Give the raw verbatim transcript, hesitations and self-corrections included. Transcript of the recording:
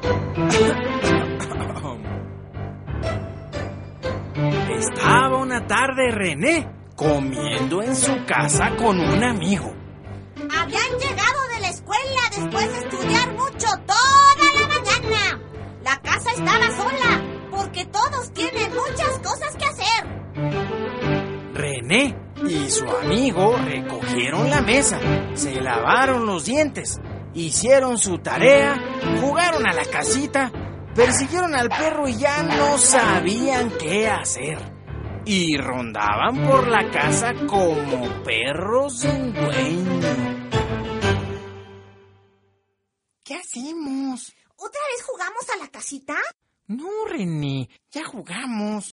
Estaba una tarde René comiendo en su casa con un amigo. Habían llegado de la escuela después de estudiar mucho toda la mañana. La casa estaba sola porque todos tienen muchas cosas que hacer. René y su amigo recogieron la mesa, se lavaron los dientes, hicieron su tarea, jugaron a la casita, persiguieron al perro y ya no sabían qué hacer. Y rondaban por la casa como perros sin dueño. ¿Qué hacemos? ¿Otra vez jugamos a la casita? No, René, ya jugamos.